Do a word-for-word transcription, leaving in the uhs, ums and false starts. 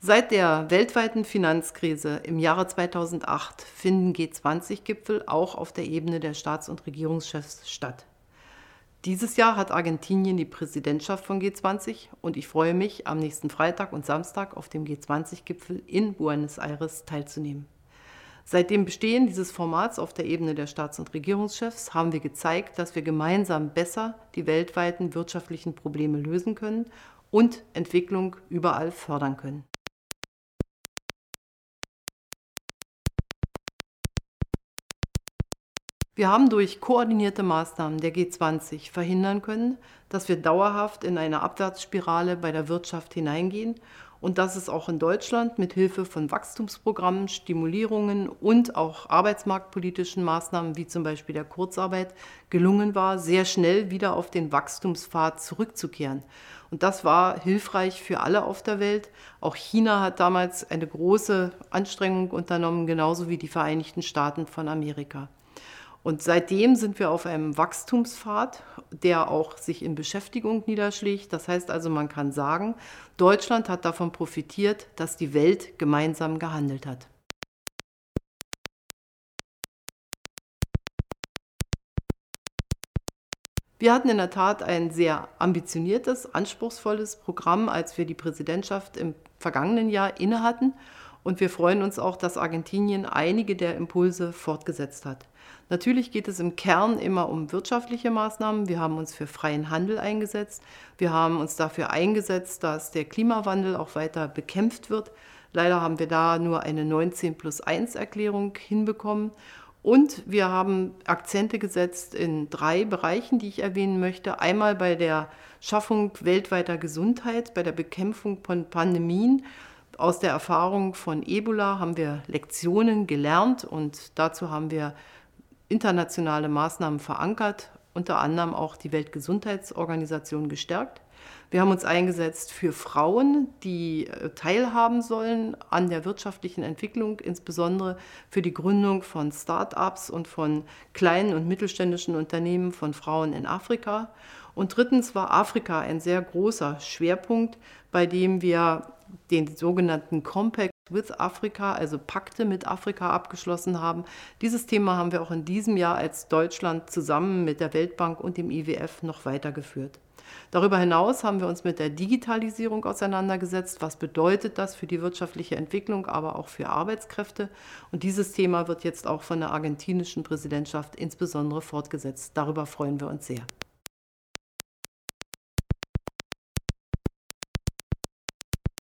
Seit der weltweiten Finanzkrise im Jahre zweitausendacht finden G zwanzig Gipfel auch auf der Ebene der Staats- und Regierungschefs statt. Dieses Jahr hat Argentinien die Präsidentschaft von G zwanzig und ich freue mich, am nächsten Freitag und Samstag auf dem G zwanzig Gipfel in Buenos Aires teilzunehmen. Seit dem Bestehen dieses Formats auf der Ebene der Staats- und Regierungschefs haben wir gezeigt, dass wir gemeinsam besser die weltweiten wirtschaftlichen Probleme lösen können und Entwicklung überall fördern können. Wir haben durch koordinierte Maßnahmen der G zwanzig verhindern können, dass wir dauerhaft in eine Abwärtsspirale bei der Wirtschaft hineingehen und dass es auch in Deutschland mit Hilfe von Wachstumsprogrammen, Stimulierungen und auch arbeitsmarktpolitischen Maßnahmen wie zum Beispiel der Kurzarbeit gelungen war, sehr schnell wieder auf den Wachstumspfad zurückzukehren. Und das war hilfreich für alle auf der Welt. Auch China hat damals eine große Anstrengung unternommen, genauso wie die Vereinigten Staaten von Amerika. Und seitdem sind wir auf einem Wachstumspfad, der auch sich in Beschäftigung niederschlägt. Das heißt also, man kann sagen, Deutschland hat davon profitiert, dass die Welt gemeinsam gehandelt hat. Wir hatten in der Tat ein sehr ambitioniertes, anspruchsvolles Programm, als wir die Präsidentschaft im vergangenen Jahr innehatten. Und wir freuen uns auch, dass Argentinien einige der Impulse fortgesetzt hat. Natürlich geht es im Kern immer um wirtschaftliche Maßnahmen. Wir haben uns für freien Handel eingesetzt. Wir haben uns dafür eingesetzt, dass der Klimawandel auch weiter bekämpft wird. Leider haben wir da nur eine neunzehn plus eins Erklärung hinbekommen. Und wir haben Akzente gesetzt in drei Bereichen, die ich erwähnen möchte. Einmal bei der Schaffung weltweiter Gesundheit, bei der Bekämpfung von Pandemien. Aus der Erfahrung von Ebola haben wir Lektionen gelernt und dazu haben wir internationale Maßnahmen verankert, unter anderem auch die Weltgesundheitsorganisation gestärkt. Wir haben uns eingesetzt für Frauen, die teilhaben sollen an der wirtschaftlichen Entwicklung, insbesondere für die Gründung von Start-ups und von kleinen und mittelständischen Unternehmen von Frauen in Afrika. Und drittens war Afrika ein sehr großer Schwerpunkt, bei dem wir den sogenannten Compact with Africa, also Pakte mit Afrika, abgeschlossen haben. Dieses Thema haben wir auch in diesem Jahr als Deutschland zusammen mit der Weltbank und dem I W F noch weitergeführt. Darüber hinaus haben wir uns mit der Digitalisierung auseinandergesetzt. Was bedeutet das für die wirtschaftliche Entwicklung, aber auch für Arbeitskräfte? Und dieses Thema wird jetzt auch von der argentinischen Präsidentschaft insbesondere fortgesetzt. Darüber freuen wir uns sehr.